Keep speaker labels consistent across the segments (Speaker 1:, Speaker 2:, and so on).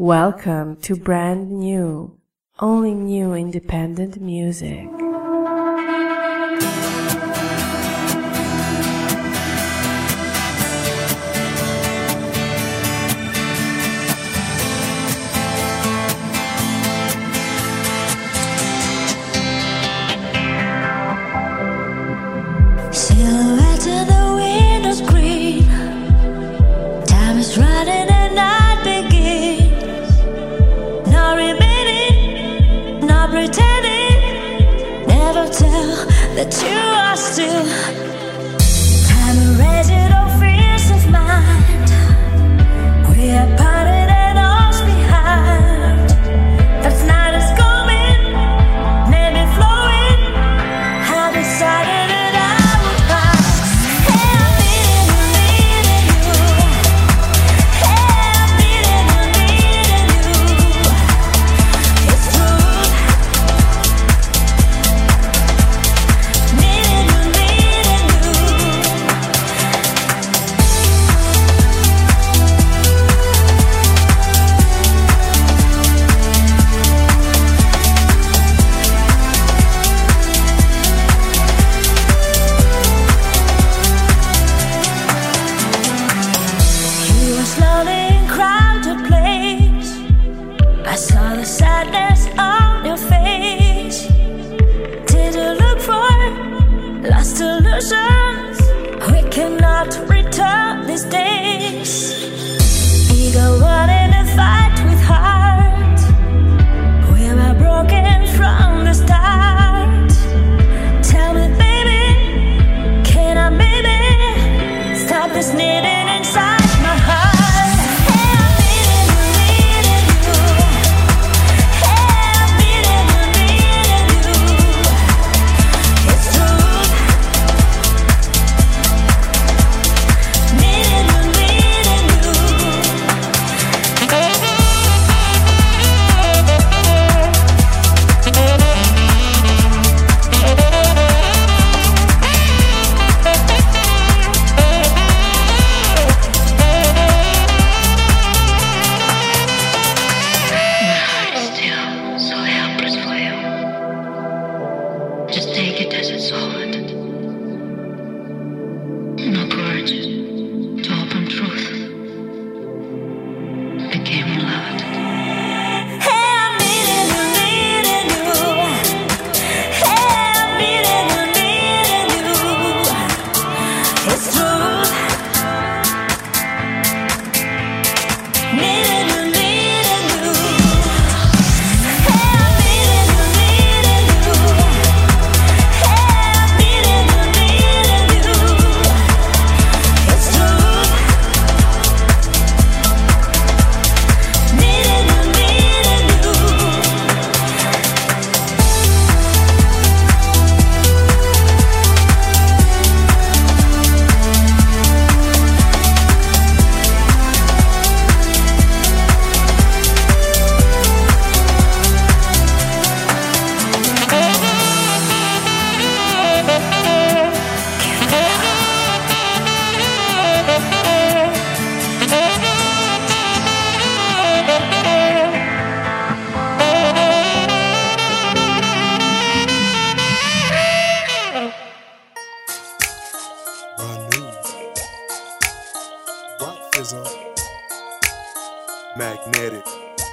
Speaker 1: Welcome to brand new, only new independent music.
Speaker 2: Silhouette in the window screen. Time is running and night begins. No remaining, no pretending. Never tell that you are still. Time erasing all fears of mind. We are parted and all's behind. That night is coming, maybe flowing. I decided. I saw the sadness on your face. Did you look for lost illusions? We cannot return these days. Ego wanting to fight with heart. We were broken from the start. Tell me, baby, can I maybe stop this needing inside my heart?
Speaker 3: Magnetic.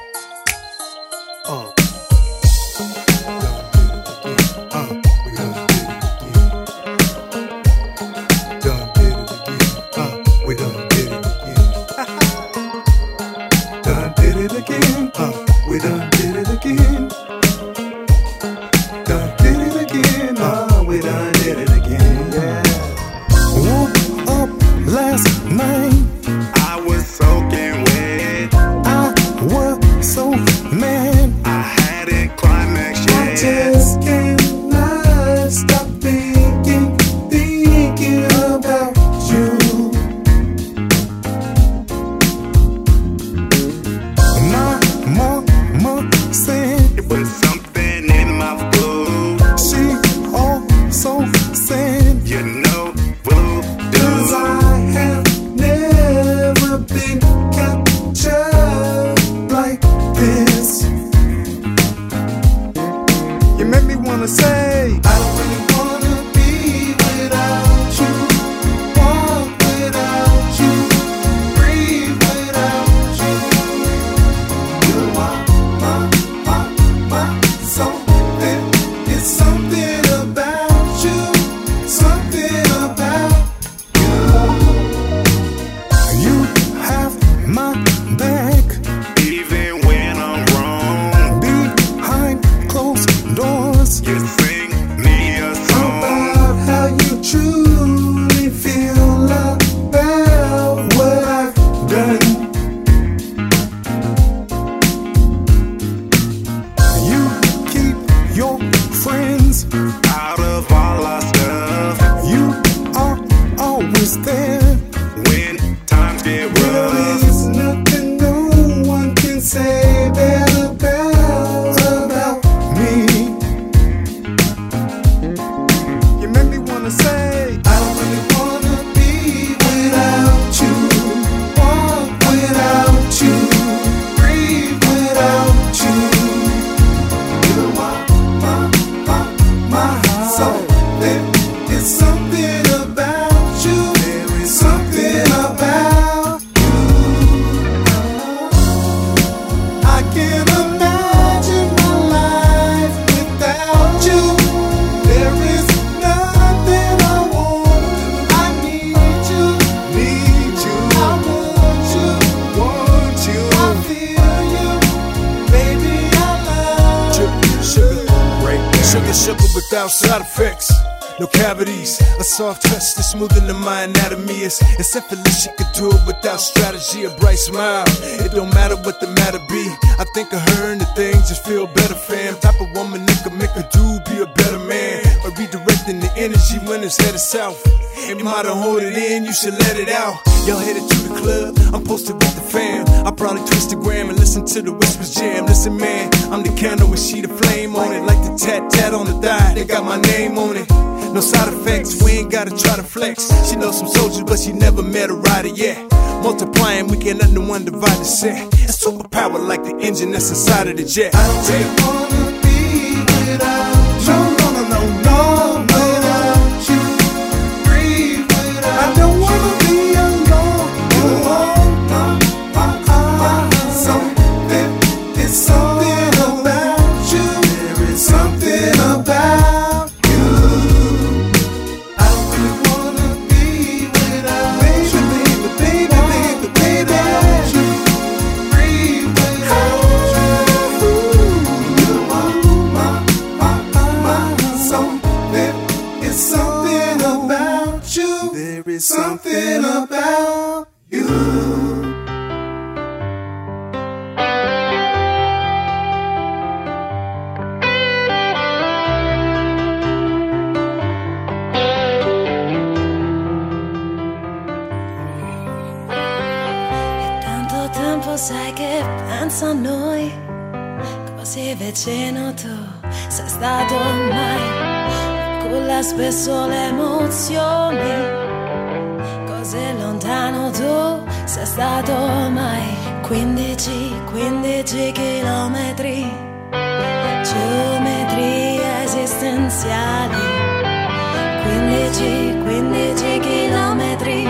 Speaker 3: We done did it again. Done did it again. We done did it again. Done did it again. We done did it again. Yeah. Woke up last night. I was soaking wet. I was so mad. I without side effects. No cavities, a soft touch that's smoothing to my anatomy. It's effortless, she could do it without strategy. A bright smile, it don't matter what the matter be. I think of her and the things just feel better, fam. Type of woman that could make a dude be a better man. By redirecting the energy when it's headed south. It might have hold it in, you should let it out. Y'all headed to the club, I'm posted with the fam. I probably twist the gram and listen to the whispers jam. Listen man, I'm the candle with sheet of flame on it. Like the tat on the thigh, they got my name on it. No side effects, we ain't gotta try to flex. She knows some soldiers, but she never met a rider yet. Multiplying, we can't let no one divide the set. A superpower like the engine that's inside of the jet.
Speaker 4: I don't wanna be without you. No, without you. Breathe without I don't wanna be alone. It's something about you. There is something about you. I don't really wanna be without you, baby. You breathe without you. You are my soul. There is something about you. There is something about you.
Speaker 2: Sai che penso a noi, così vicino tu sei stato mai, culla spesso le emozioni, così lontano tu sei stato mai, 15 chilometri, geometrie esistenziali, 15 chilometri.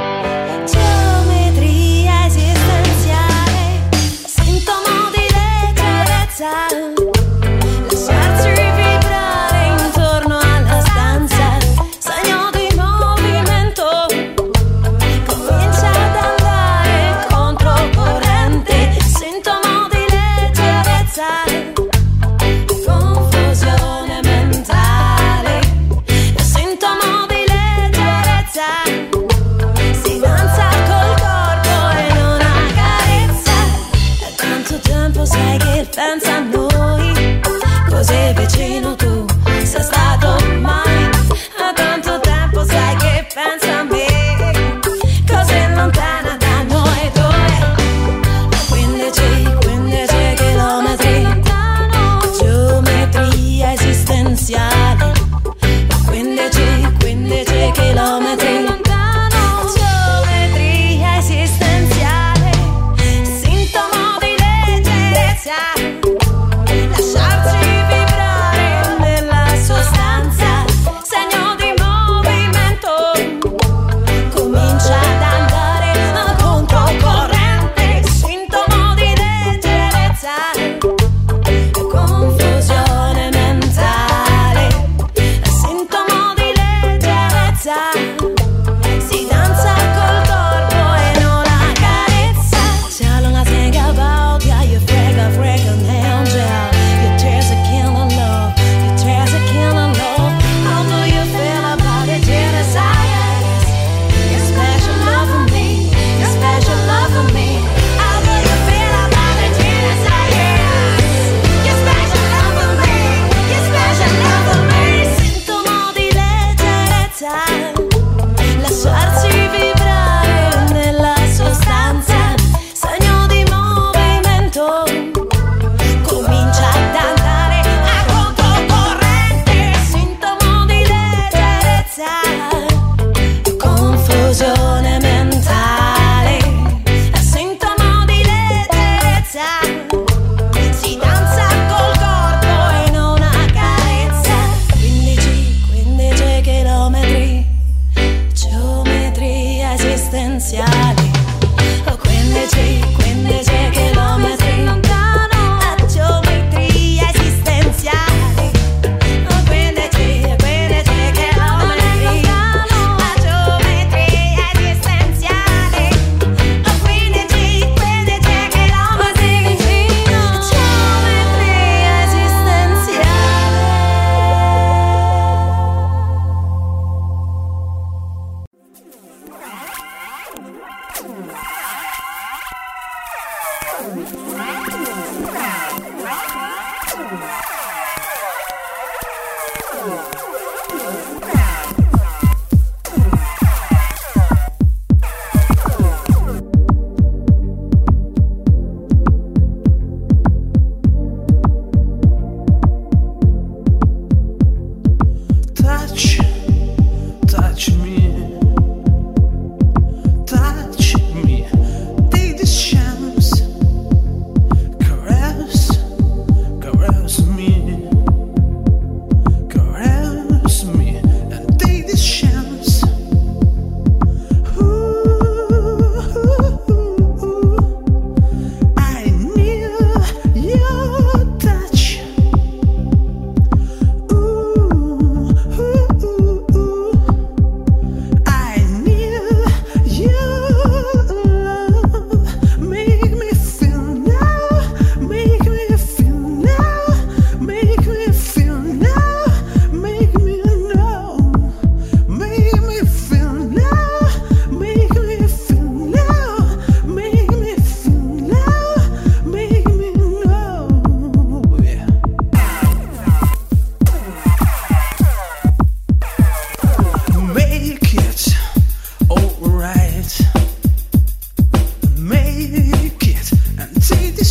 Speaker 2: Lasciarsi vibrare intorno alla stanza, segno di movimento, comincia ad andare controcorrente, sintomo di leggerezza, confusione mentale, sintomo di leggerezza, si danza col corpo e non ha carezza, è tanto tempo sai che pensa a noi, così vicino tu sei stato mai, da tanto tempo sai che pensa a me, così lontana da noi due, 15 chilometri, geometria esistenziale, 15 chilometri. Geometria esistenziale, sintomo di leggerezza, lasciarsi vibrare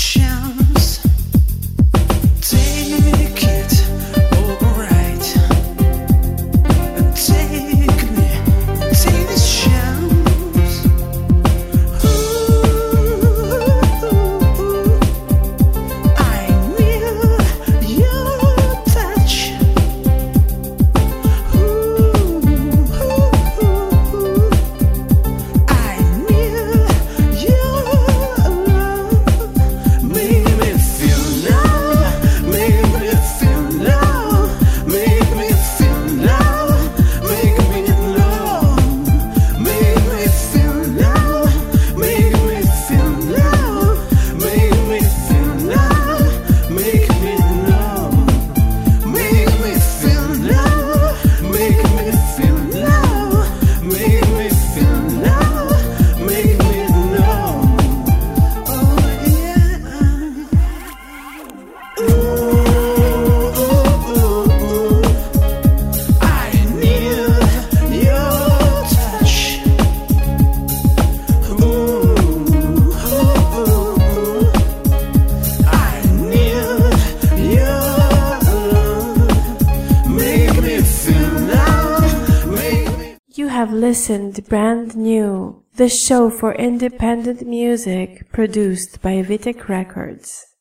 Speaker 5: chance. Take it, alright. Take me, take this chance. Ooh, I need your touch. I need your love. Make me feel now, make me feel now, make me feel now, make me know, make me feel now, make me feel now, make me feel now, make me know, make me feel now, make me feel now, make me feel now, make me know. Oh yeah. I need your touch. I need your love. Make me feel now. Make me.
Speaker 1: You have listened Brand New, the show for independent music produced by Vitek Records.